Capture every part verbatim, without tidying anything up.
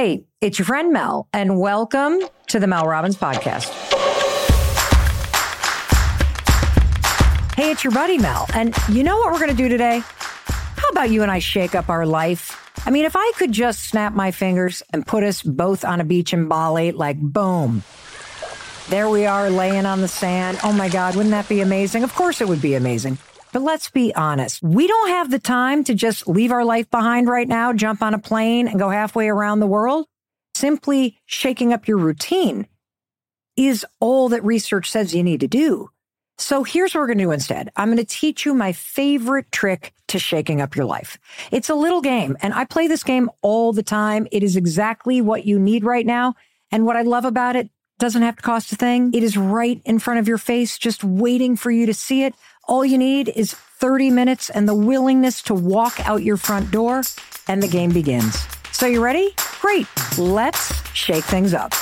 Hey, it's your friend Mel, and welcome to the Mel Robbins Podcast. Hey, it's your buddy Mel, and you know what we're going to do today? How about you and I shake up our life? I mean, if I could just snap my fingers and put us both on a beach in Bali, like boom. There we are laying on the sand. Oh my God, wouldn't that be amazing? Of course it would be amazing. But let's be honest. We don't have the time to just leave our life behind right now, jump on a plane and go halfway around the world. Simply shaking up your routine is all that research says you need to do. So here's what we're going to do instead. I'm going to teach you my favorite trick to shaking up your life. It's a little game, and I play this game all the time. It is exactly what you need right now. And what I love about it, doesn't have to cost a thing. It is right in front of your face, just waiting for you to see it. All you need is thirty minutes and the willingness to walk out your front door, and the game begins. So you ready? Great. Let's shake things up.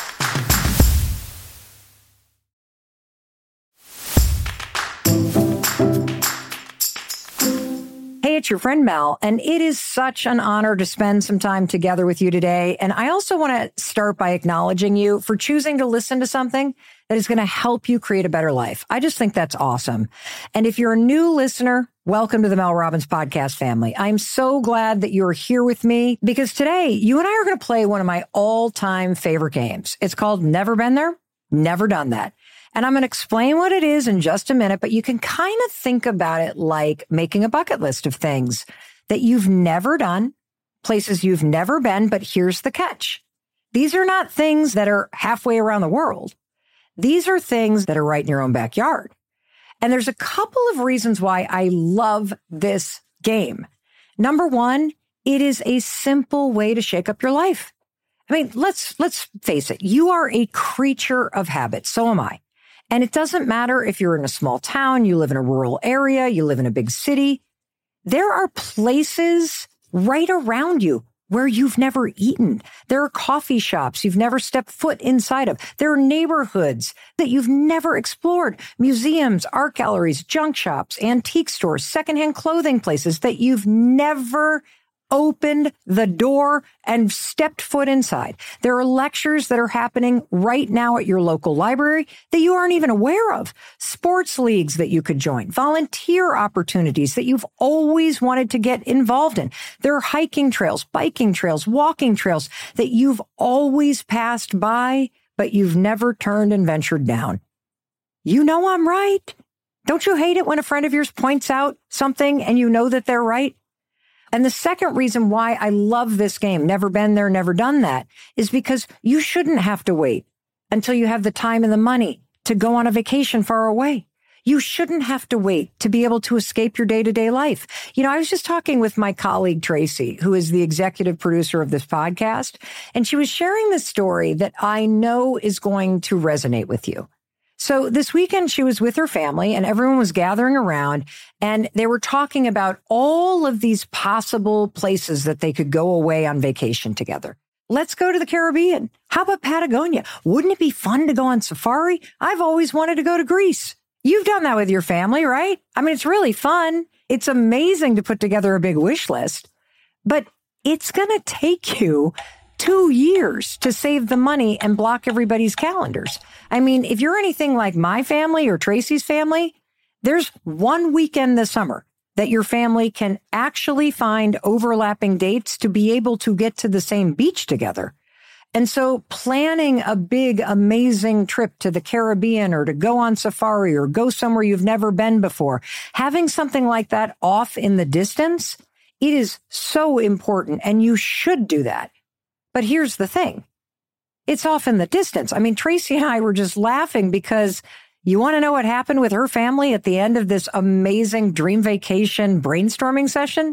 Hey, it's your friend Mel, and it is such an honor to spend some time together with you today. And I also want to start by acknowledging you for choosing to listen to something that is going to help you create a better life. I just think that's awesome. And if you're a new listener, welcome to the Mel Robbins Podcast family. I'm so glad that you're here with me because today you and I are going to play one of my all-time favorite games. It's called Never Been There, Never Done That. And I'm going to explain what it is in just a minute, but you can kind of think about it like making a bucket list of things that you've never done, places you've never been, but here's the catch. These are not things that are halfway around the world. These are things that are right in your own backyard. And there's a couple of reasons why I love this game. Number one, it is a simple way to shake up your life. I mean, let's let's face it. You are a creature of habit. So am I. And it doesn't matter if you're in a small town, you live in a rural area, you live in a big city. There are places right around you where you've never eaten. There are coffee shops you've never stepped foot inside of. There are neighborhoods that you've never explored. Museums, art galleries, junk shops, antique stores, secondhand clothing places that you've never opened the door and stepped foot inside. There are lectures that are happening right now at your local library that you aren't even aware of. Sports leagues that you could join. Volunteer opportunities that you've always wanted to get involved in. There are hiking trails, biking trails, walking trails that you've always passed by, but you've never turned and ventured down. You know I'm right. Don't you hate it when a friend of yours points out something and you know that they're right? And the second reason why I love this game, Never Been There, Never Done That, is because you shouldn't have to wait until you have the time and the money to go on a vacation far away. You shouldn't have to wait to be able to escape your day-to-day life. You know, I was just talking with my colleague, Tracy, who is the executive producer of this podcast, and she was sharing this story that I know is going to resonate with you. So this weekend, she was with her family and everyone was gathering around and they were talking about all of these possible places that they could go away on vacation together. Let's go to the Caribbean. How about Patagonia? Wouldn't it be fun to go on safari? I've always wanted to go to Greece. You've done that with your family, right? I mean, it's really fun. It's amazing to put together a big wish list, but it's going to take you two years to save the money and block everybody's calendars. I mean, if you're anything like my family or Tracy's family, there's one weekend this summer that your family can actually find overlapping dates to be able to get to the same beach together. And so planning a big, amazing trip to the Caribbean or to go on safari or go somewhere you've never been before, having something like that off in the distance, it is so important and you should do that. But here's the thing. It's off in the distance. I mean, Tracy and I were just laughing because you want to know what happened with her family at the end of this amazing dream vacation brainstorming session?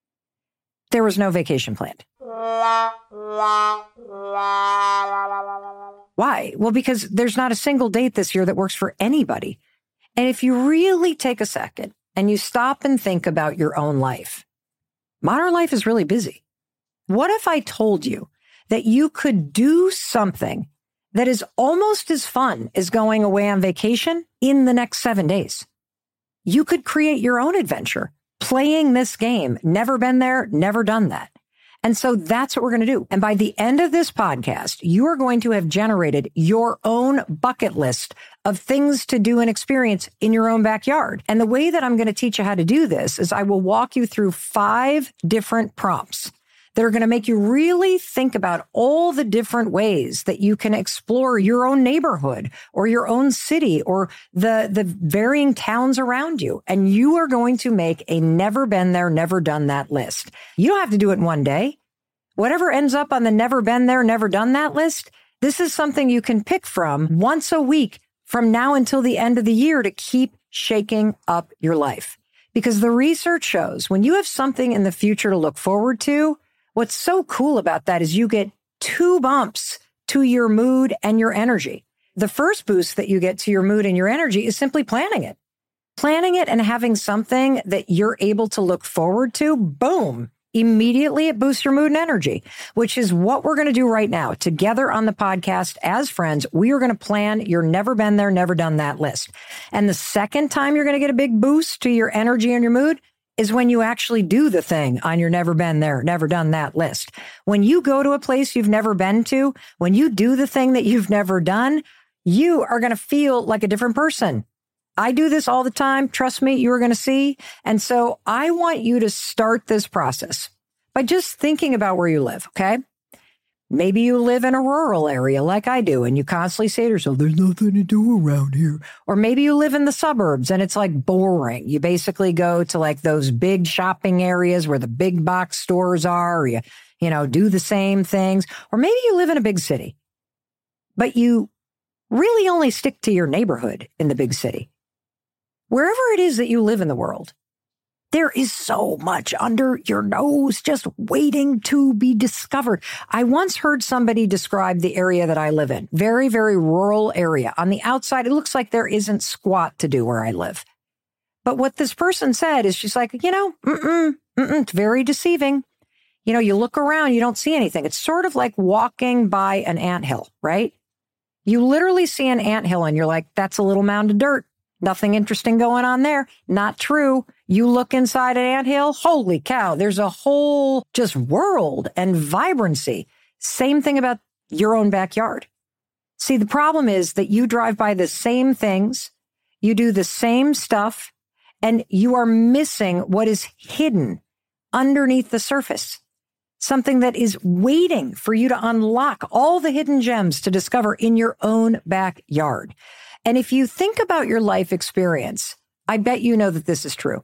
There was no vacation planned. Why? Well, because there's not a single date this year that works for anybody. And if you really take a second and you stop and think about your own life, modern life is really busy. What if I told you that you could do something that is almost as fun as going away on vacation in the next seven days? You could create your own adventure playing this game. Never been there, never done that. And so that's what we're going to do. And by the end of this podcast, you are going to have generated your own bucket list of things to do and experience in your own backyard. And the way that I'm going to teach you how to do this is I will walk you through five different prompts that are going to make you really think about all the different ways that you can explore your own neighborhood or your own city or the, the varying towns around you. And you are going to make a never been there, never done that list. You don't have to do it in one day. Whatever ends up on the never been there, never done that list, this is something you can pick from once a week from now until the end of the year to keep shaking up your life. Because the research shows when you have something in the future to look forward to, what's so cool about that is you get two bumps to your mood and your energy. The first boost that you get to your mood and your energy is simply planning it. Planning it and having something that you're able to look forward to, boom, immediately it boosts your mood and energy, which is what we're going to do right now. Together on the podcast as friends, we are going to plan your never been there, never done that list. And the second time you're going to get a big boost to your energy and your mood is when you actually do the thing on your never been there, never done that list. When you go to a place you've never been to, when you do the thing that you've never done, you are going to feel like a different person. I do this all the time. Trust me, you are going to see. And so I want you to start this process by just thinking about where you live, okay? Maybe you live in a rural area like I do, and you constantly say to yourself, there's nothing to do around here. Or maybe you live in the suburbs and it's like boring. You basically go to like those big shopping areas where the big box stores are, or you, you know, do the same things. Or maybe you live in a big city, but you really only stick to your neighborhood in the big city. Wherever it is that you live in the world, there is so much under your nose just waiting to be discovered. I once heard somebody describe the area that I live in. Very, very rural area. On the outside, it looks like there isn't squat to do where I live. But what this person said is she's like, you know, mm-mm, mm-mm, it's very deceiving. You know, you look around, you don't see anything. It's sort of like walking by an anthill, right? You literally see an anthill and you're like, that's a little mound of dirt. Nothing interesting going on there. Not true. You look inside an anthill, holy cow, there's a whole just world and vibrancy. Same thing about your own backyard. See, the problem is that you drive by the same things, you do the same stuff, and you are missing what is hidden underneath the surface. Something that is waiting for you to unlock all the hidden gems to discover in your own backyard. And if you think about your life experience, I bet you know that this is true.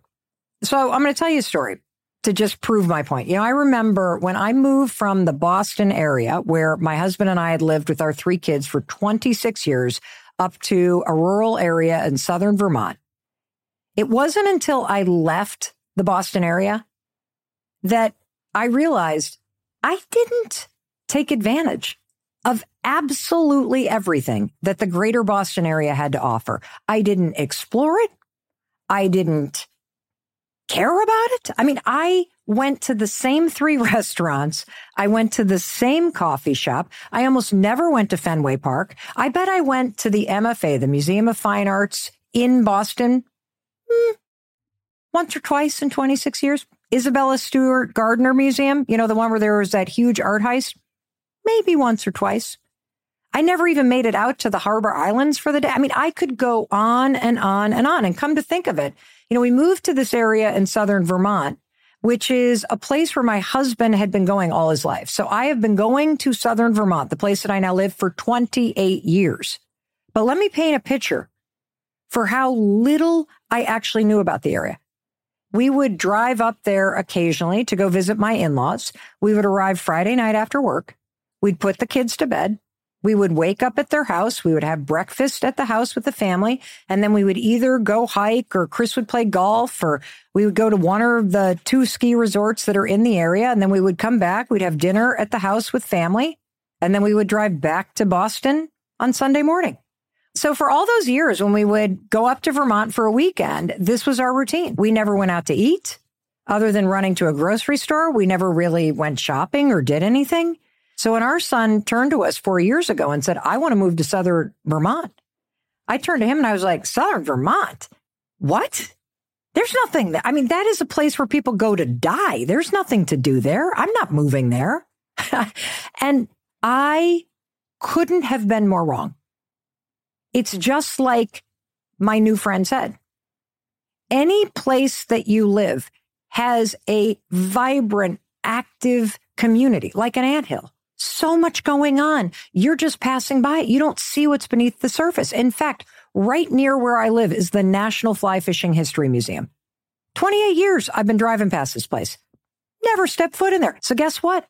So I'm going to tell you a story to just prove my point. You know, I remember when I moved from the Boston area where my husband and I had lived with our three kids for twenty-six years up to a rural area in southern Vermont. It wasn't until I left the Boston area that I realized I didn't take advantage of absolutely everything that the greater Boston area had to offer. I didn't explore it. I didn't care about it. I mean, I went to the same three restaurants. I went to the same coffee shop. I almost never went to Fenway Park. I bet I went to the M F A, the Museum of Fine Arts in Boston, hmm, once or twice in twenty-six years. Isabella Stewart Gardner Museum, you know, the one where there was that huge art heist. Maybe once or twice. I never even made it out to the Harbor Islands for the day. I mean, I could go on and on and on. And come to think of it, you know, we moved to this area in southern Vermont, which is a place where my husband had been going all his life. So I have been going to southern Vermont, the place that I now live, for twenty-eight years. But let me paint a picture for how little I actually knew about the area. We would drive up there occasionally to go visit my in-laws. We would arrive Friday night after work. We'd put the kids to bed. We would wake up at their house. We would have breakfast at the house with the family. And then we would either go hike or Chris would play golf, or we would go to one of the two ski resorts that are in the area. And then we would come back. We'd have dinner at the house with family. And then we would drive back to Boston on Sunday morning. So for all those years when we would go up to Vermont for a weekend, this was our routine. We never went out to eat other than running to a grocery store. We never really went shopping or did anything. So when our son turned to us four years ago and said, I want to move to southern Vermont, I turned to him and I was like, southern Vermont? What? There's nothing that, I mean, that is a place where people go to die. There's nothing to do there. I'm not moving there. And I couldn't have been more wrong. It's just like my new friend said. Any place that you live has a vibrant, active community, like an anthill. So much going on. You're just passing by. You don't see what's beneath the surface. In fact, right near where I live is the National Fly Fishing History Museum. twenty-eight years I've been driving past this place. Never stepped foot in there. So guess what?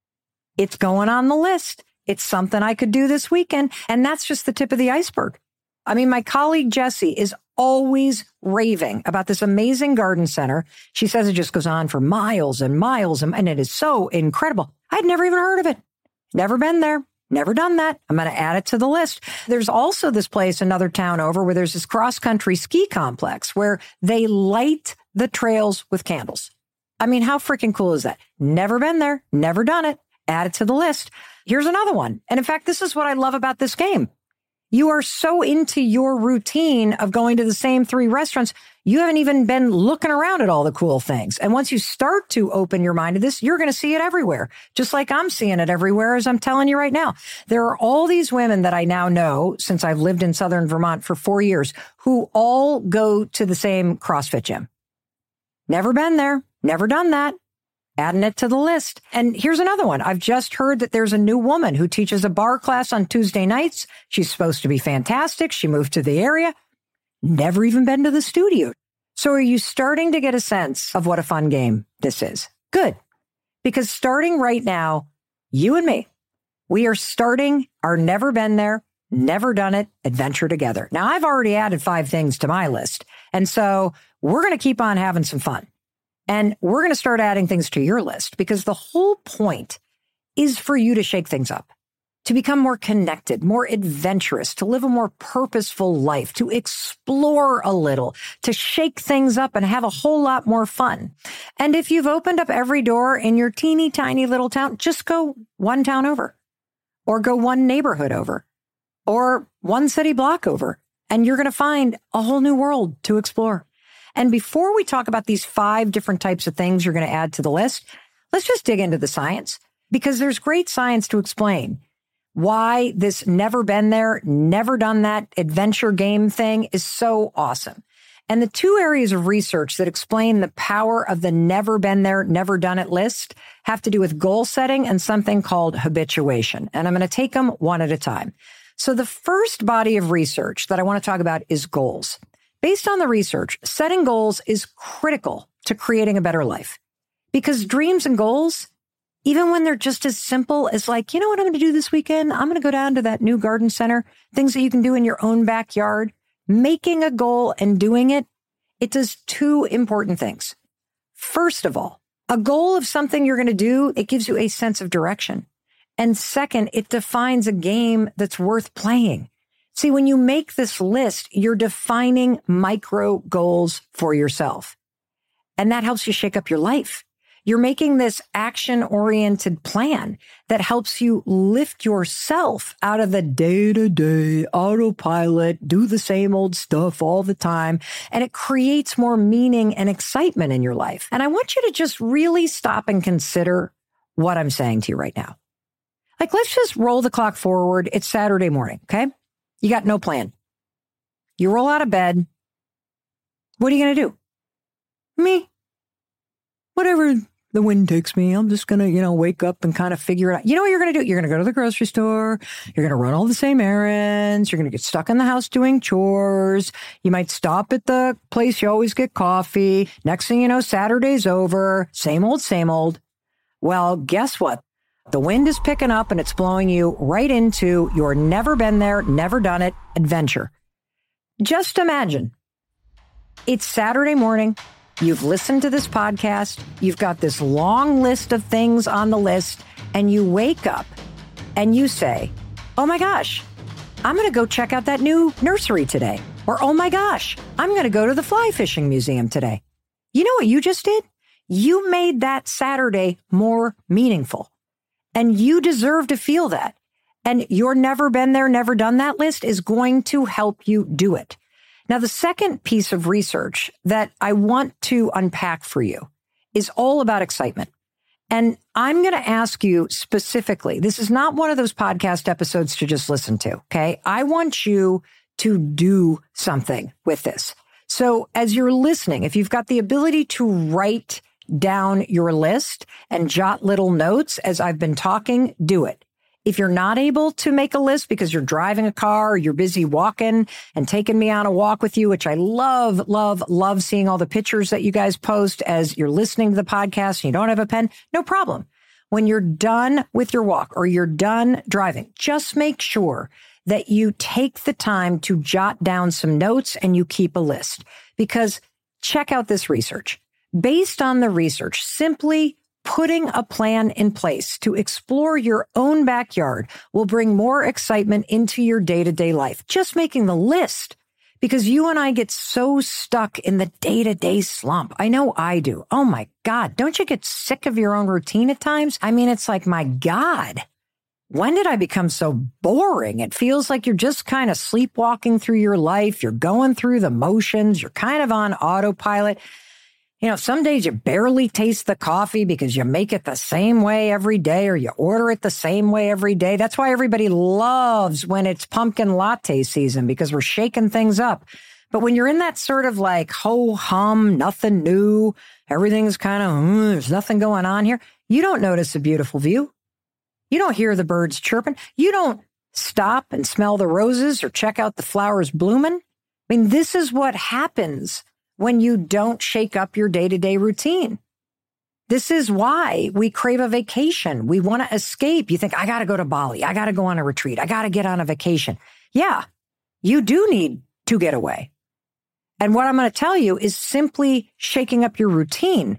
It's going on the list. It's something I could do this weekend. And that's just the tip of the iceberg. I mean, my colleague Jessie is always raving about this amazing garden center. She says it just goes on for miles and miles, and, and it is so incredible. I'd never even heard of it. Never been there. Never done that. I'm going to add it to the list. There's also this place, another town over, where there's this cross-country ski complex where they light the trails with candles. I mean, how freaking cool is that? Never been there. Never done it. Add it to the list. Here's another one. And in fact, this is what I love about this game. You are so into your routine of going to the same three restaurants, you haven't even been looking around at all the cool things. And once you start to open your mind to this, you're going to see it everywhere, just like I'm seeing it everywhere, as I'm telling you right now. There are all these women that I now know, since I've lived in Southern Vermont for four years, who all go to the same CrossFit gym. Never been there, never done that. Adding it to the list. And here's another one. I've just heard that there's a new woman who teaches a bar class on Tuesday nights. She's supposed to be fantastic. She moved to the area. Never even been to the studio. So are you starting to get a sense of what a fun game this is? Good. Because starting right now, you and me, we are starting our never been there, never done it adventure together. Now, I've already added five things to my list. And so we're going to keep on having some fun. And we're going to start adding things to your list, because the whole point is for you to shake things up, to become more connected, more adventurous, to live a more purposeful life, to explore a little, to shake things up and have a whole lot more fun. And if you've opened up every door in your teeny tiny little town, just go one town over, or go one neighborhood over, or one city block over, and you're going to find a whole new world to explore. And before we talk about these five different types of things you're going to add to the list, let's just dig into the science, because there's great science to explain why this never been there, never done that adventure game thing is so awesome. And the two areas of research that explain the power of the never been there, never done it list have to do with goal setting and something called habituation. And I'm going to take them one at a time. So the first body of research that I want to talk about is goals. Based on the research, setting goals is critical to creating a better life, because dreams and goals, even when they're just as simple as like, you know what I'm going to do this weekend? I'm going to go down to that new garden center, things that you can do in your own backyard. Making a goal and doing it, it does two important things. First of all, a goal of something you're going to do, it gives you a sense of direction. And second, it defines a game that's worth playing. See, when you make this list, you're defining micro goals for yourself. And that helps you shake up your life. You're making this action-oriented plan that helps you lift yourself out of the day-to-day autopilot, do the same old stuff all the time, and it creates more meaning and excitement in your life. And I want you to just really stop and consider what I'm saying to you right now. Like, let's just roll the clock forward. It's Saturday morning, okay? You got no plan. You roll out of bed. What are you going to do? Me. Whatever the wind takes me, I'm just going to, you know, wake up and kind of figure it out. You know what you're going to do? You're going to go to the grocery store. You're going to run all the same errands. You're going to get stuck in the house doing chores. You might stop at the place you always get coffee. Next thing you know, Saturday's over. Same old, same old. Well, guess what? The wind is picking up and it's blowing you right into your never been there, never done it adventure. Just imagine it's Saturday morning. You've listened to this podcast. You've got this long list of things on the list, and you wake up and you say, oh my gosh, I'm going to go check out that new nursery today. Or, oh my gosh, I'm going to go to the fly fishing museum today. You know what you just did? You made that Saturday more meaningful. And you deserve to feel that. And your never been there, never done that list is going to help you do it. Now, the second piece of research that I want to unpack for you is all about excitement. And I'm going to ask you specifically, this is not one of those podcast episodes to just listen to, okay? I want you to do something with this. So as you're listening, if you've got the ability to write down your list and jot little notes as I've been talking, do it. If you're not able to make a list because you're driving a car or you're busy walking and taking me on a walk with you, which I love, love, love seeing all the pictures that you guys post as you're listening to the podcast and you don't have a pen, no problem. When you're done with your walk or you're done driving, just make sure that you take the time to jot down some notes and you keep a list. Because check out this research. Based on the research, simply putting a plan in place to explore your own backyard will bring more excitement into your day-to-day life. Just making the list, because you and I get so stuck in the day-to-day slump. I know I do. Oh my God, don't you get sick of your own routine at times? I mean, it's like, my God, when did I become so boring? It feels like you're just kind of sleepwalking through your life. You're going through the motions. You're kind of on autopilot. You know, some days you barely taste the coffee because you make it the same way every day or you order it the same way every day. That's why everybody loves when it's pumpkin latte season, because we're shaking things up. But when you're in that sort of like ho-hum, nothing new, everything's kind of, mm, there's nothing going on here, you don't notice a beautiful view. You don't hear the birds chirping. You don't stop and smell the roses or check out the flowers blooming. I mean, this is what happens when you don't shake up your day-to-day routine. This is why we crave a vacation. We want to escape. You think, I got to go to Bali. I got to go on a retreat. I got to get on a vacation. Yeah, you do need to get away. And what I'm going to tell you is simply shaking up your routine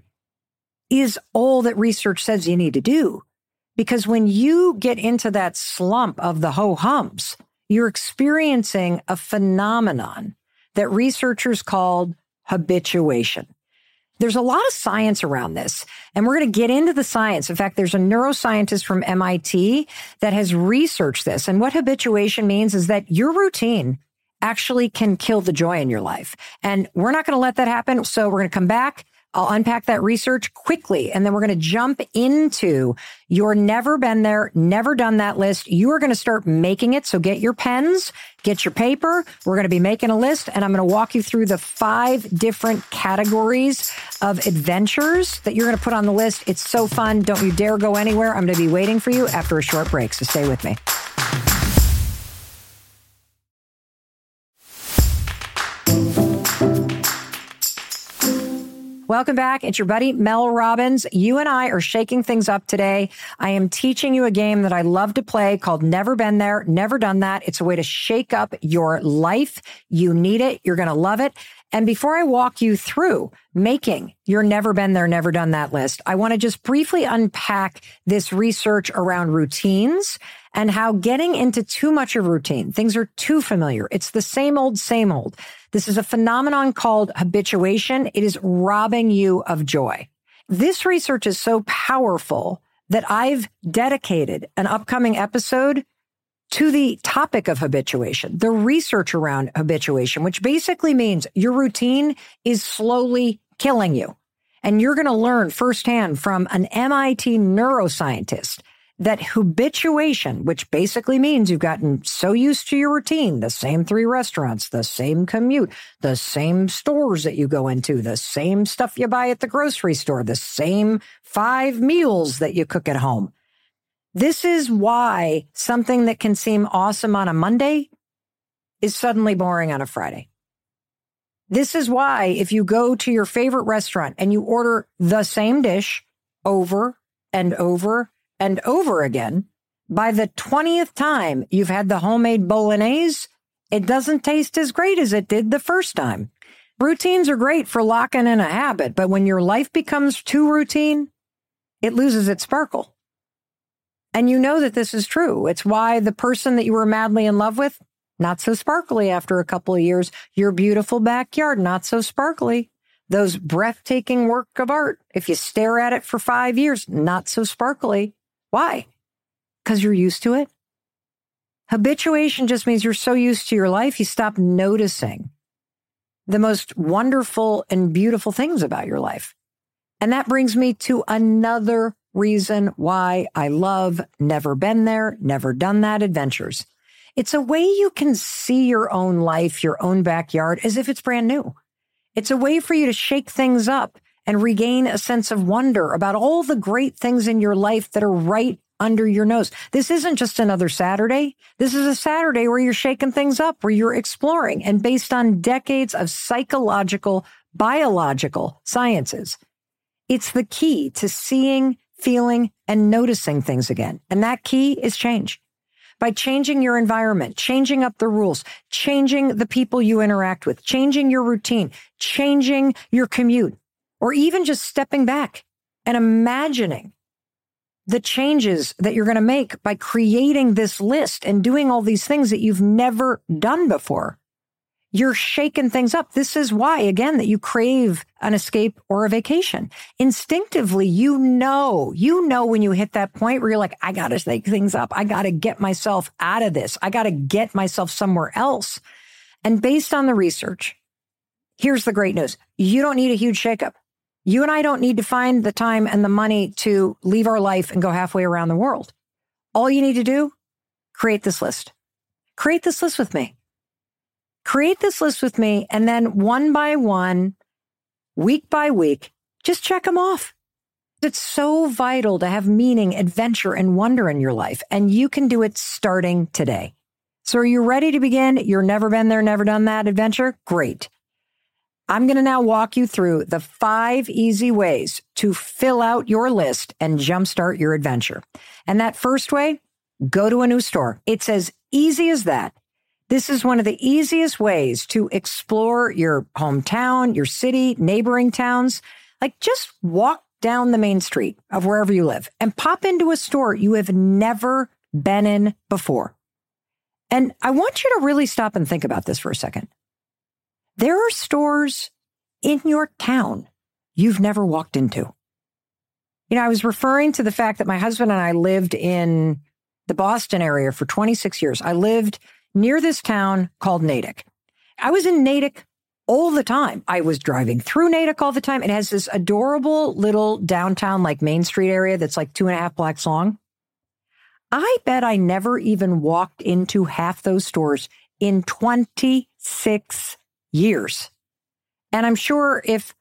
is all that research says you need to do. Because when you get into that slump of the ho-hums, you're experiencing a phenomenon that researchers called habituation. There's a lot of science around this, and we're going to get into the science. In fact, there's a neuroscientist from M I T that has researched this. And what habituation means is that your routine actually can kill the joy in your life. And we're not going to let that happen. So we're going to come back. I'll unpack that research quickly, and then we're going to jump into your never been there, never done that list. You are going to start making it. So get your pens, get your paper. We're going to be making a list, and I'm going to walk you through the five different categories of adventures that you're going to put on the list. It's so fun. Don't you dare go anywhere. I'm going to be waiting for you after a short break, so stay with me. Welcome back. It's your buddy, Mel Robbins. You and I are shaking things up today. I am teaching you a game that I love to play called Never Been There, Never Done That. It's a way to shake up your life. You need it. You're going to love it. And before I walk you through making your Never Been There, Never Done That list, I want to just briefly unpack this research around routines and how getting into too much of routine, things are too familiar. It's the same old, same old. This is a phenomenon called habituation. It is robbing you of joy. This research is so powerful that I've dedicated an upcoming episode to the topic of habituation, the research around habituation, which basically means your routine is slowly killing you. And you're going to learn firsthand from an M I T neuroscientist that habituation, which basically means you've gotten so used to your routine, the same three restaurants, the same commute, the same stores that you go into, the same stuff you buy at the grocery store, the same five meals that you cook at home. This is why something that can seem awesome on a Monday is suddenly boring on a Friday. This is why if you go to your favorite restaurant and you order the same dish over and over and over again, by the twentieth time you've had the homemade bolognese, it doesn't taste as great as it did the first time. Routines are great for locking in a habit, but when your life becomes too routine, it loses its sparkle. And you know that this is true. It's why the person that you were madly in love with, not so sparkly after a couple of years. Your beautiful backyard, not so sparkly. Those breathtaking work of art, if you stare at it for five years, not so sparkly. Why? Because you're used to it. Habituation just means you're so used to your life, you stop noticing the most wonderful and beautiful things about your life. And that brings me to another reason why I love Never Been There, Never Done That adventures. It's a way you can see your own life, your own backyard, as if it's brand new. It's a way for you to shake things up and regain a sense of wonder about all the great things in your life that are right under your nose. This isn't just another Saturday. This is a Saturday where you're shaking things up, where you're exploring, and based on decades of psychological, biological sciences. It's the key to seeing, feeling, and noticing things again. And that key is change. By changing your environment, changing up the rules, changing the people you interact with, changing your routine, changing your commute, or even just stepping back and imagining the changes that you're going to make by creating this list and doing all these things that you've never done before. You're shaking things up. This is why, again, that you crave an escape or a vacation. Instinctively, you know, you know when you hit that point where you're like, I got to shake things up. I got to get myself out of this. I got to get myself somewhere else. And based on the research, here's the great news. You don't need a huge shakeup. You and I don't need to find the time and the money to leave our life and go halfway around the world. All you need to do, create this list. Create this list with me. Create this list with me, and then one by one, week by week, just check them off. It's so vital to have meaning, adventure, and wonder in your life, and you can do it starting today. So are you ready to begin your Never Been There, Never Done That adventure? Great. I'm going to now walk you through the five easy ways to fill out your list and jumpstart your adventure. And that first way, go to a new store. It's as easy as that. This is one of the easiest ways to explore your hometown, your city, neighboring towns. Like just walk down the main street of wherever you live and pop into a store you have never been in before. And I want you to really stop and think about this for a second. There are stores in your town you've never walked into. You know, I was referring to the fact that my husband and I lived in the Boston area for twenty-six years. I lived near this town called Natick. I was in Natick all the time. I was driving through Natick all the time. It has this adorable little downtown, like Main Street area that's like two and a half blocks long. I bet I never even walked into half those stores in twenty-six years. And I'm sure if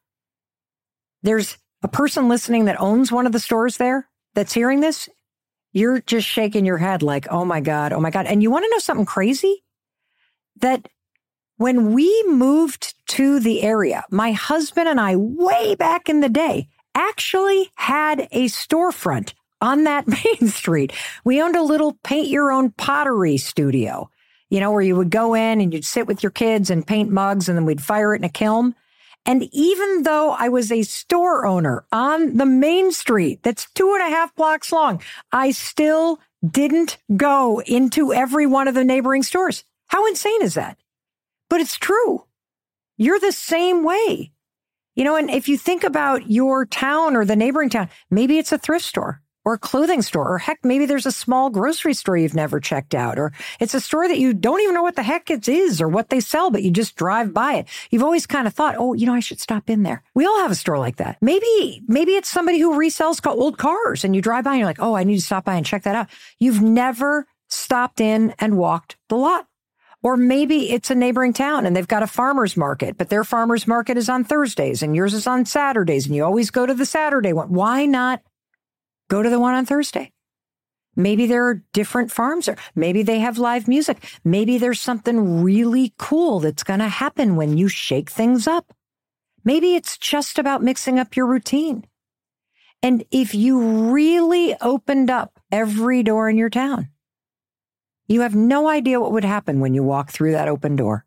there's a person listening that owns one of the stores there that's hearing this, you're just shaking your head like, oh my God, oh my God. And you want to know something crazy? That when we moved to the area, my husband and I, way back in the day, actually had a storefront on that main street. We owned a little paint your own pottery studio, you know, where you would go in and you'd sit with your kids and paint mugs and then we'd fire it in a kiln. And even though I was a store owner on the main street that's two and a half blocks long, I still didn't go into every one of the neighboring stores. How insane is that? But it's true. You're the same way. You know, and if you think about your town or the neighboring town, maybe it's a thrift store or a clothing store, or heck, maybe there's a small grocery store you've never checked out, or it's a store that you don't even know what the heck it is or what they sell, but you just drive by it. You've always kind of thought, oh, you know, I should stop in there. We all have a store like that. Maybe, maybe it's somebody who resells old cars and you drive by and you're like, oh, I need to stop by and check that out. You've never stopped in and walked the lot. Or maybe it's a neighboring town and they've got a farmer's market, but their farmer's market is on Thursdays and yours is on Saturdays and you always go to the Saturday one. Why not go to the one on Thursday? Maybe there are different farms there. Maybe they have live music. Maybe there's something really cool that's going to happen when you shake things up. Maybe it's just about mixing up your routine. And if you really opened up every door in your town, you have no idea what would happen when you walk through that open door.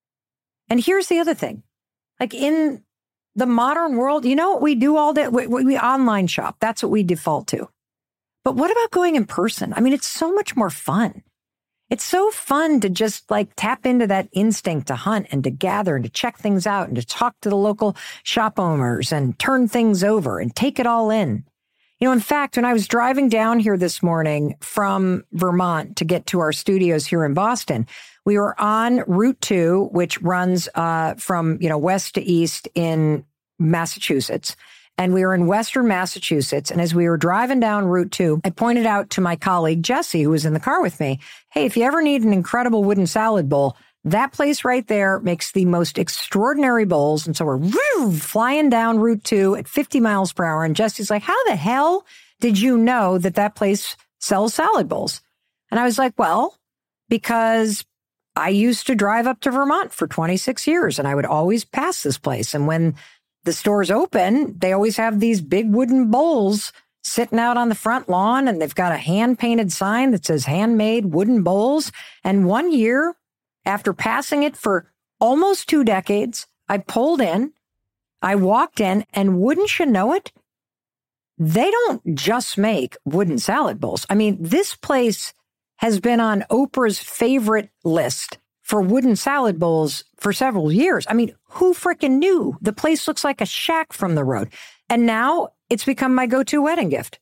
And here's the other thing. Like in the modern world, you know what we do all day? We, we, we online shop. That's what we default to. But what about going in person? I mean, it's so much more fun. It's so fun to just like tap into that instinct to hunt and to gather and to check things out and to talk to the local shop owners and turn things over and take it all in. You know, in fact, when I was driving down here this morning from Vermont to get to our studios here in Boston, we were on Route two, which runs uh, from, you know, west to east in Massachusetts. And we were in Western Massachusetts. And as we were driving down Route two, I pointed out to my colleague, Jesse, who was in the car with me, hey, if you ever need an incredible wooden salad bowl, that place right there makes the most extraordinary bowls. And so we're woo, flying down Route two at fifty miles per hour. And Jesse's like, how the hell did you know that that place sells salad bowls? And I was like, well, because I used to drive up to Vermont for twenty-six years and I would always pass this place. And when the store's open, they always have these big wooden bowls sitting out on the front lawn, and they've got a hand-painted sign that says handmade wooden bowls. And one year, after passing it for almost two decades, I pulled in, I walked in, and wouldn't you know it, they don't just make wooden salad bowls. I mean, this place has been on Oprah's favorite list for wooden salad bowls for several years. I mean, who frickin' knew? The place looks like a shack from the road. And now it's become my go-to wedding gift.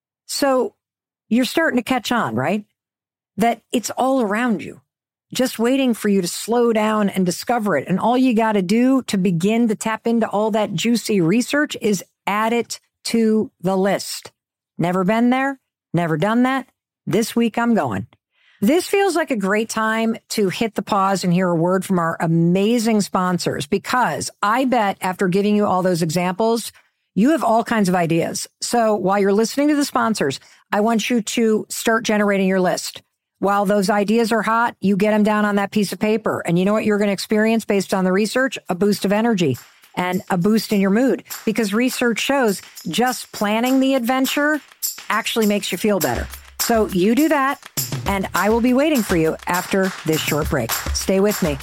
So you're starting to catch on, right? That it's all around you, just waiting for you to slow down and discover it. And all you got to do to begin to tap into all that juicy research is add it to the list. Never been there, never done that. This week I'm going. This feels like a great time to hit the pause and hear a word from our amazing sponsors, because I bet after giving you all those examples, you have all kinds of ideas. So while you're listening to the sponsors, I want you to start generating your list. While those ideas are hot, you get them down on that piece of paper. And you know what you're going to experience based on the research? A boost of energy and a boost in your mood, because research shows just planning the adventure actually makes you feel better. So you do that, and I will be waiting for you after this short break. Stay with me.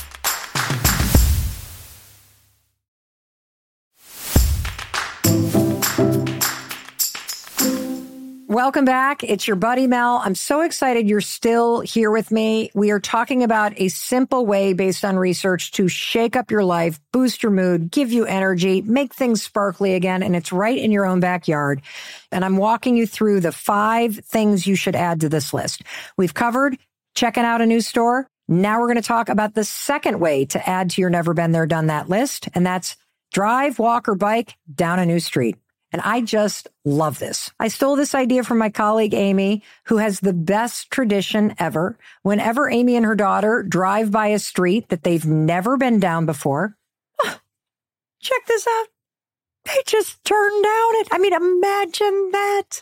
Welcome back. It's your buddy Mel. I'm so excited you're still here with me. We are talking about a simple way based on research to shake up your life, boost your mood, give you energy, make things sparkly again, and it's right in your own backyard. And I'm walking you through the five things you should add to this list. We've covered checking out a new store. Now we're going to talk about the second way to add to your never been there, done that list, and that's drive, walk, or bike down a new street. And I just love this. I stole this idea from my colleague, Amy, who has the best tradition ever. Whenever Amy and her daughter drive by a street that they've never been down before, oh, check this out. They just turn down it. I mean, imagine that.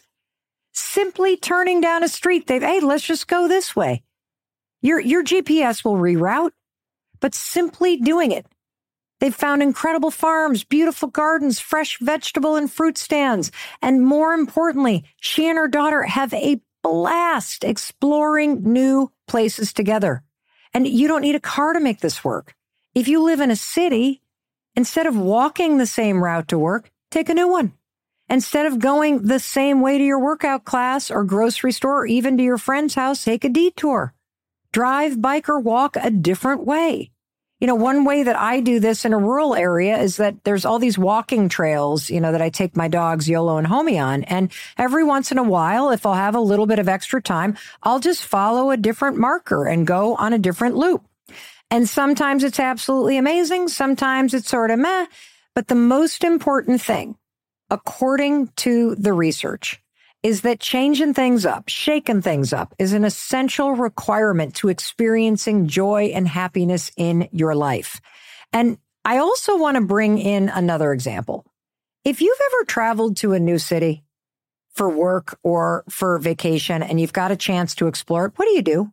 Simply turning down a street. They've, hey, let's just go this way. Your, your G P S will reroute, but simply doing it. They've found incredible farms, beautiful gardens, fresh vegetable and fruit stands. And more importantly, she and her daughter have a blast exploring new places together. And you don't need a car to make this work. If you live in a city, instead of walking the same route to work, take a new one. Instead of going the same way to your workout class or grocery store, or even to your friend's house, take a detour. Drive, bike, or walk a different way. You know, one way that I do this in a rural area is that there's all these walking trails, you know, that I take my dogs, Yolo and Homie, on. And every once in a while, if I'll have a little bit of extra time, I'll just follow a different marker and go on a different loop. And sometimes it's absolutely amazing. Sometimes it's sort of meh. But the most important thing, according to the research, is that changing things up, shaking things up is an essential requirement to experiencing joy and happiness in your life. And I also want to bring in another example. If you've ever traveled to a new city for work or for vacation and you've got a chance to explore it, what do you do?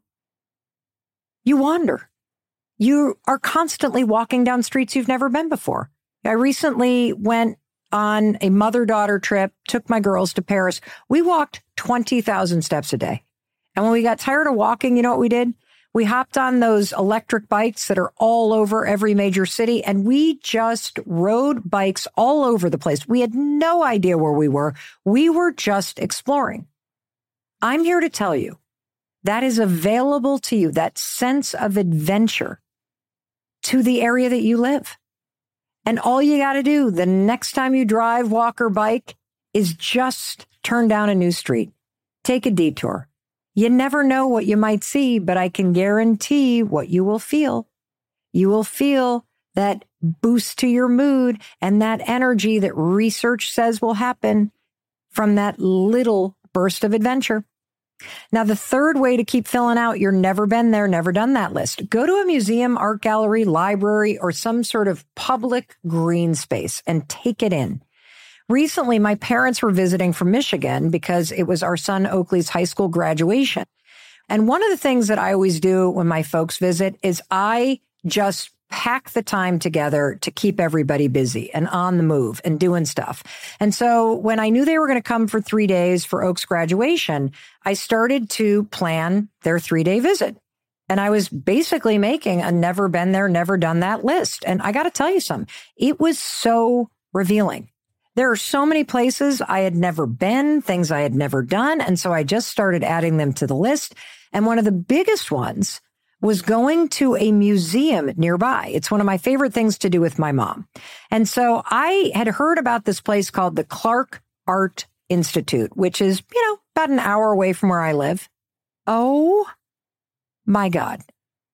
You wander. You are constantly walking down streets you've never been before. I recently went on a mother-daughter trip, took my girls to Paris. We walked twenty thousand steps a day. And when we got tired of walking, you know what we did? We hopped on those electric bikes that are all over every major city, and we just rode bikes all over the place. We had no idea where we were. We were just exploring. I'm here to tell you that is available to you, that sense of adventure, to the area that you live. And all you got to do the next time you drive, walk, or bike is just turn down a new street, take a detour. You never know what you might see, but I can guarantee what you will feel. You will feel that boost to your mood and that energy that research says will happen from that little burst of adventure. Now, the third way to keep filling out your never been there, never done that list, go to a museum, art gallery, library, or some sort of public green space and take it in. Recently, my parents were visiting from Michigan because it was our son Oakley's high school graduation. And one of the things that I always do when my folks visit is I just pack the time together to keep everybody busy and on the move and doing stuff. And so when I knew they were going to come for three days for Oak's graduation, I started to plan their three-day visit. And I was basically making a never been there, never done that list. And I got to tell you something, it was so revealing. There are so many places I had never been, things I had never done. And so I just started adding them to the list. And one of the biggest ones was going to a museum nearby. It's one of my favorite things to do with my mom. And so I had heard about this place called the Clark Art Institute, which is, you know, about an hour away from where I live. Oh my God.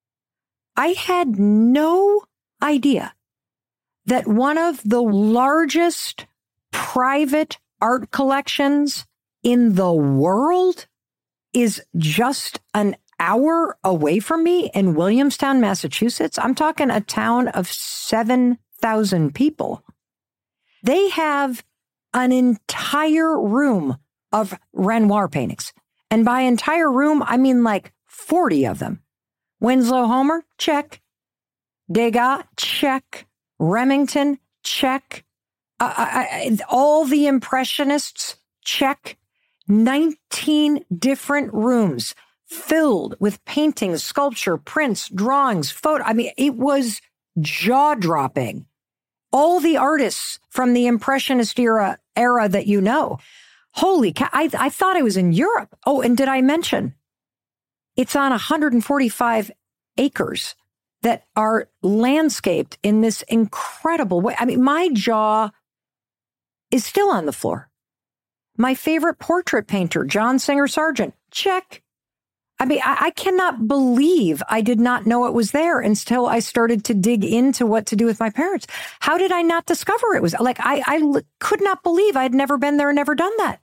I had no idea that one of the largest private art collections in the world is just an hour away from me in Williamstown, Massachusetts. I'm talking a town of seven thousand people. They have an entire room of Renoir paintings. And by entire room, I mean like forty of them. Winslow Homer, check. Degas, check. Remington, check. Uh, I, I, all the Impressionists, check. nineteen different rooms filled with paintings, sculpture, prints, drawings, photo. I mean, it was jaw-dropping. All the artists from the Impressionist era, era that you know. Holy cow, I, I thought I was in Europe. Oh, and did I mention it's on one hundred forty-five acres that are landscaped in this incredible way. I mean, my jaw is still on the floor. My favorite portrait painter, John Singer Sargent, check. I mean, I, I cannot believe I did not know it was there until I started to dig into what to do with my parents. How did I not discover it was like, I, I l- could not believe I had never been there and never done that.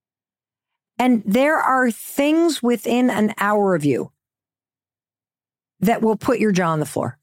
And there are things within an hour of you that will put your jaw on the floor.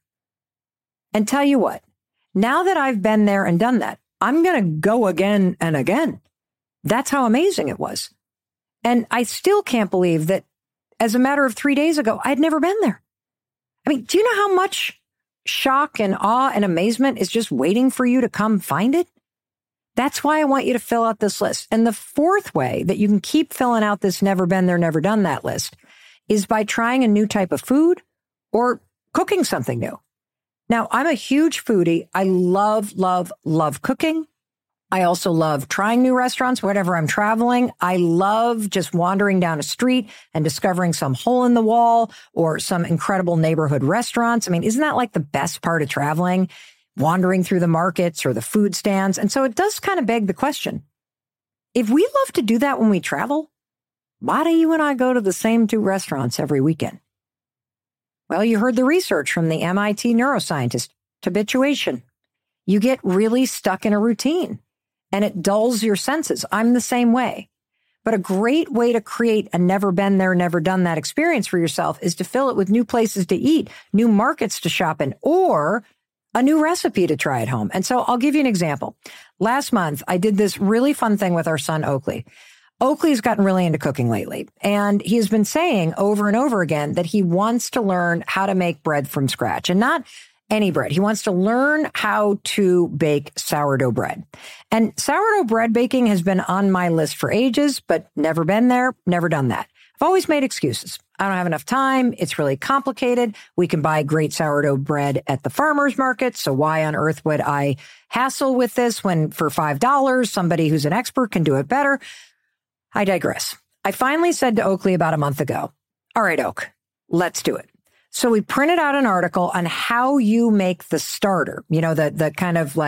And tell you what, now that I've been there and done that, I'm going to go again and again. That's how amazing it was. And I still can't believe that as a matter of three days ago, I'd never been there. I mean, do you know how much shock and awe and amazement is just waiting for you to come find it? That's why I want you to fill out this list. And the fourth way that you can keep filling out this never been there, never done that list is by trying a new type of food or cooking something new. Now, I'm a huge foodie. I love, love, love cooking. I also love trying new restaurants whenever I'm traveling. I love just wandering down a street and discovering some hole in the wall or some incredible neighborhood restaurants. I mean, isn't that like the best part of traveling? Wandering through the markets or the food stands. And so it does kind of beg the question, if we love to do that when we travel, why do you and I go to the same two restaurants every weekend? Well, you heard the research from the M I T neuroscientist, habituation. You get really stuck in a routine. And it dulls your senses. I'm the same way. But a great way to create a never been there, never done that experience for yourself is to fill it with new places to eat, new markets to shop in, or a new recipe to try at home. And so I'll give you an example. Last month, I did this really fun thing with our son, Oakley. Oakley's gotten really into cooking lately, and he has been saying over and over again that he wants to learn how to make bread from scratch, and not any bread. He wants to learn how to bake sourdough bread. And sourdough bread baking has been on my list for ages, but never been there, never done that. I've always made excuses. I don't have enough time. It's really complicated. We can buy great sourdough bread at the farmer's market. So why on earth would I hassle with this when for five dollars, somebody who's an expert can do it better? I digress. I finally said to Oakley about a month ago, all right, Oak, let's do it. So we printed out an article on how you make the starter, you know, the, the kind of like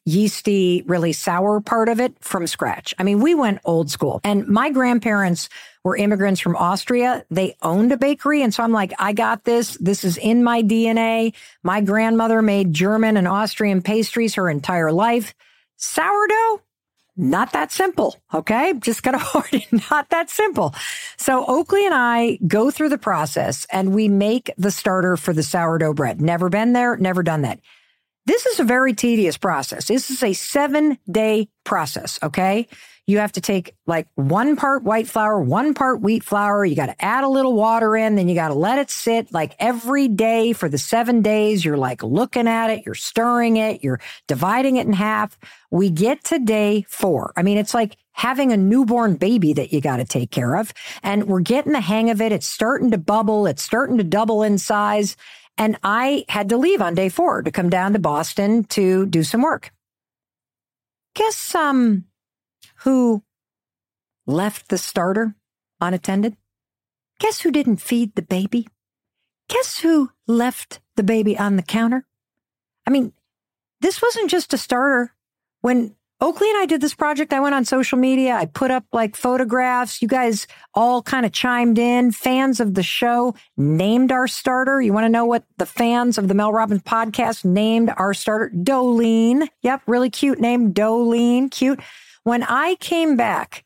yeasty, really sour part of it from scratch. I mean, we went old school. And my grandparents were immigrants from Austria. They owned a bakery. And so I'm like, I got this. This is in my D N A. My grandmother made German and Austrian pastries her entire life. Sourdough? Not that simple, okay? Just got to hold it. Not that simple. So Oakley and I go through the process and we make the starter for the sourdough bread. Never been there, never done that. This is a very tedious process. This is a seven day process, okay? You have to take like one part white flour, one part wheat flour. You got to add a little water in, then you got to let it sit like every day for the seven days. You're like looking at it, you're stirring it, you're dividing it in half. We get to day four. I mean, it's like having a newborn baby that you got to take care of. And we're getting the hang of it. It's starting to bubble. It's starting to double in size. And I had to leave on day four to come down to Boston to do some work. Guess, um, who left the starter unattended? Guess who didn't feed the baby? Guess who left the baby on the counter? I mean, this wasn't just a starter. When Oakley and I did this project, I went on social media. I put up like photographs. You guys all kind of chimed in. Fans of the show named our starter. You want to know what the fans of the Mel Robbins podcast named our starter? Dolene. Yep, really cute name. Dolene. Cute. When I came back,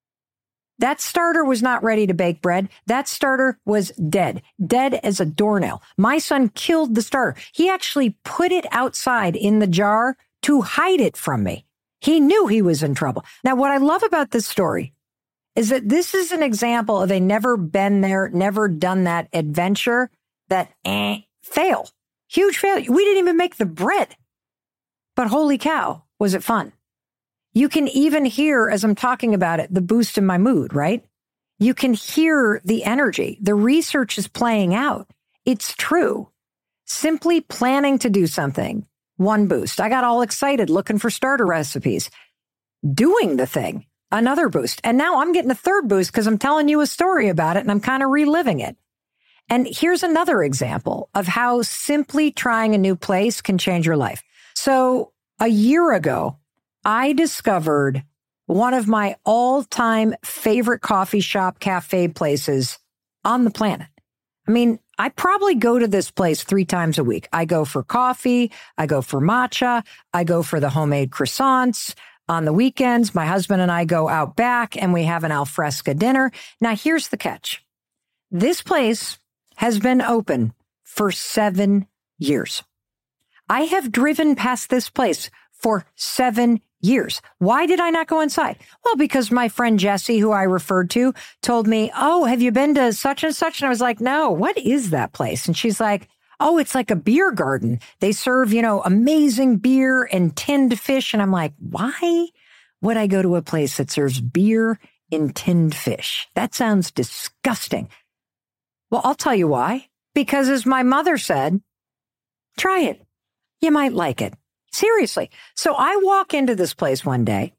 that starter was not ready to bake bread. That starter was dead, dead as a doornail. My son killed the starter. He actually put it outside in the jar to hide it from me. He knew he was in trouble. Now, what I love about this story is that this is an example of a never been there, never done that adventure that eh, fail. Huge failure. We didn't even make the bread. But holy cow, was it fun? You can even hear, as I'm talking about it, the boost in my mood, right? You can hear the energy. The research is playing out. It's true. Simply planning to do something, one boost. I got all excited looking for starter recipes. Doing the thing, another boost. And now I'm getting a third boost because I'm telling you a story about it and I'm kind of reliving it. And here's another example of how simply trying a new place can change your life. So a year ago, I discovered one of my all-time favorite coffee shop cafe places on the planet. I mean, I probably go to this place three times a week. I go for coffee. I go for matcha. I go for the homemade croissants. On the weekends, my husband and I go out back and we have an al fresco dinner. Now, here's the catch. This place has been open for seven years. I have driven past this place for seven years. Why did I not go inside? Well, because my friend Jessie, who I referred to, told me, oh, have you been to such and such? And I was like, no, what is that place? And she's like, oh, it's like a beer garden. They serve, you know, amazing beer and tinned fish. And I'm like, why would I go to a place that serves beer and tinned fish? That sounds disgusting. Well, I'll tell you why. Because as my mother said, try it. You might like it. Seriously. So I walk into this place one day.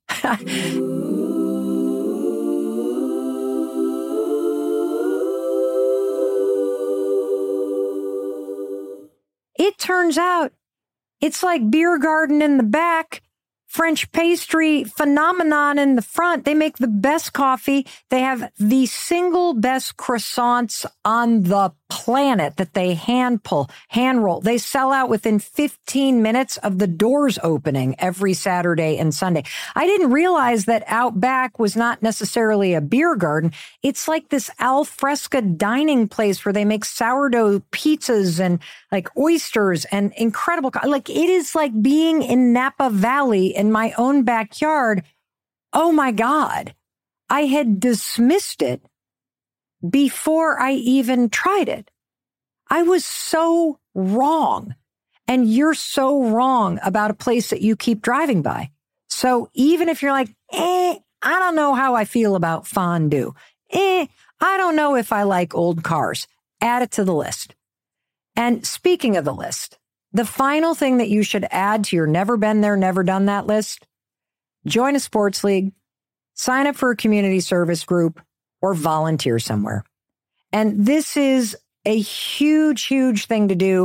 It turns out it's like beer garden in the back, French pastry phenomenon in the front. They make the best coffee. They have the single best croissants on the planet that they hand pull, hand roll. They sell out within fifteen minutes of the doors opening every Saturday and Sunday. I didn't realize that out back was not necessarily a beer garden. It's like this al fresco dining place where they make sourdough pizzas and like oysters and incredible. Like it is like being in Napa Valley in my own backyard. Oh my God. I had dismissed it before I even tried it. I was so wrong. And you're so wrong about a place that you keep driving by. So even if you're like, eh, I don't know how I feel about fondue. Eh, I don't know if I like old cars. Add it to the list. And speaking of the list, the final thing that you should add to your never been there, never done that list, join a sports league, sign up for a community service group, or volunteer somewhere. And this is a huge, huge thing to do.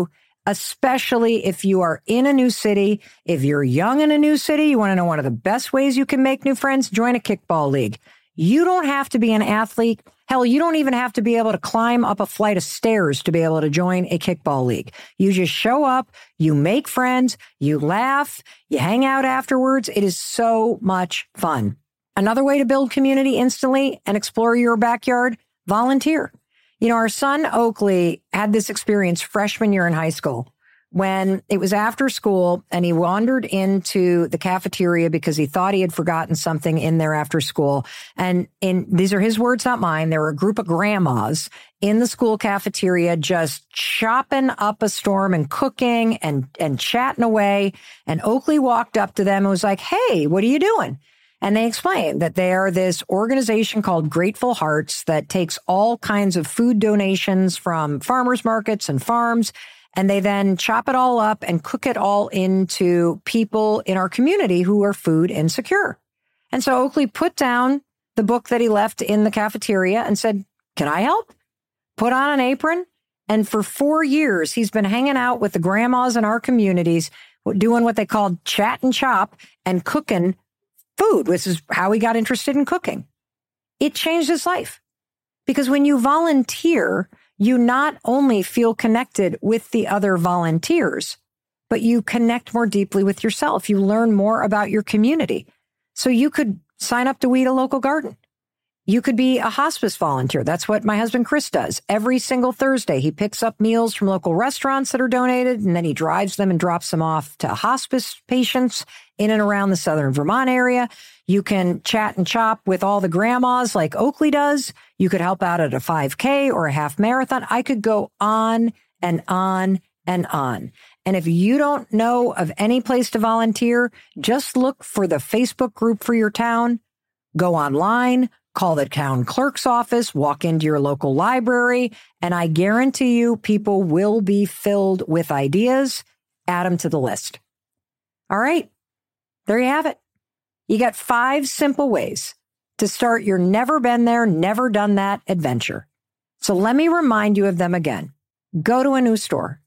especially if you are in a new city. If you're young in a new city, you want to know one of the best ways you can make new friends? Join a kickball league. You don't have to be an athlete. Hell, you don't even have to be able to climb up a flight of stairs to be able to join a kickball league. You just show up, you make friends, you laugh, you hang out afterwards. It is so much fun. Another way to build community instantly and explore your backyard, volunteer. You know, our son Oakley had this experience freshman year in high school when it was after school and he wandered into the cafeteria because he thought he had forgotten something in there after school. And in these are his words, not mine. There were a group of grandmas in the school cafeteria just chopping up a storm and cooking and, and chatting away. And Oakley walked up to them and was like, "Hey, what are you doing?" And they explained that they are this organization called Grateful Hearts that takes all kinds of food donations from farmers markets and farms, and they then chop it all up and cook it all into people in our community who are food insecure. And so Oakley put down the book that he left in the cafeteria and said, "Can I help?" Put on an apron. And for four years, he's been hanging out with the grandmas in our communities, doing what they called chat and chop and cooking food, which is how he got interested in cooking. It changed his life because when you volunteer, you not only feel connected with the other volunteers, but you connect more deeply with yourself. You learn more about your community. So you could sign up to weed a local garden. You could be a hospice volunteer. That's what my husband, Chris, does. Every single Thursday, he picks up meals from local restaurants that are donated, and then he drives them and drops them off to hospice patients in and around the Southern Vermont area. You can chat and chop with all the grandmas like Oakley does. You could help out at a five K or a half marathon. I could go on and on and on. And if you don't know of any place to volunteer, just look for the Facebook group for your town. Go online, call the town clerk's office, walk into your local library, and I guarantee you people will be filled with ideas. Add them to the list. All right, there you have it. You got five simple ways to start your never been there, never done that adventure. So let me remind you of them again. Go to a new store.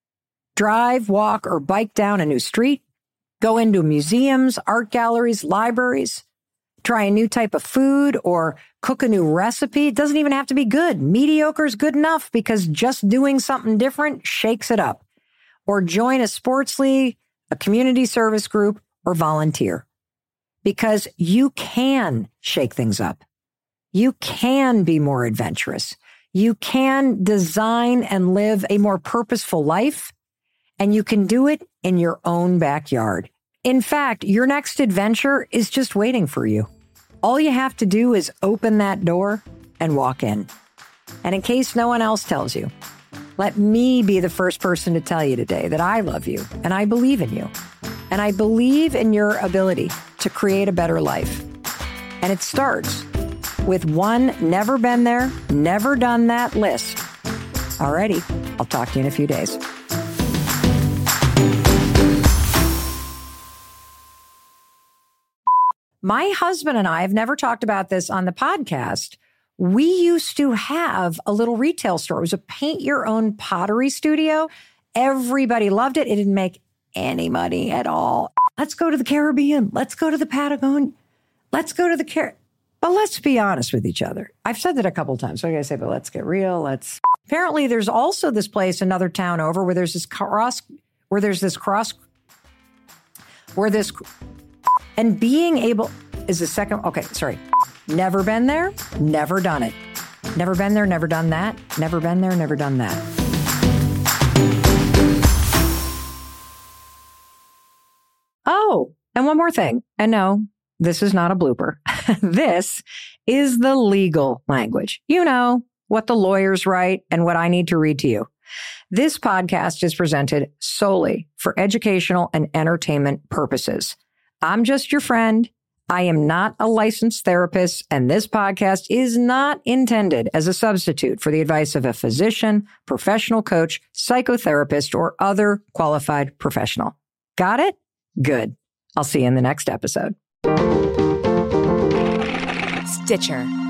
Drive, walk, or bike down a new street. Go into museums, art galleries, libraries. Try a new type of food or cook a new recipe. It doesn't even have to be good. Mediocre is good enough because just doing something different shakes it up. Or join a sports league, a community service group, or volunteer. Because you can shake things up. You can be more adventurous. You can design and live a more purposeful life, and you can do it in your own backyard. In fact, your next adventure is just waiting for you. All you have to do is open that door and walk in. And in case no one else tells you, let me be the first person to tell you today that I love you and I believe in you. And I believe in your ability to create a better life. And it starts with one never been there, never done that list. Alrighty, I'll talk to you in a few days. My husband and I have never talked about this on the podcast. We used to have a little retail store. It was a paint your own pottery studio. Everybody loved it. It didn't make any money at all. Let's go to the Caribbean. Let's go to the Patagonia. Let's go to the Car. But let's be honest with each other. I've said that a couple of times. So I gotta say, but let's get real. Let's. Apparently, there's also this place, another town over, where there's this cross, where there's this cross, where this. And being able is the second. Okay, sorry. Never been there, never done it. Never been there, never done that. Never been there, never done that. Oh, and one more thing. And no, this is not a blooper. This is the legal language. You know, what the lawyers write and what I need to read to you. This podcast is presented solely for educational and entertainment purposes. I'm just your friend. I am not a licensed therapist, and this podcast is not intended as a substitute for the advice of a physician, professional coach, psychotherapist, or other qualified professional. Got it? Good. I'll see you in the next episode. Stitcher.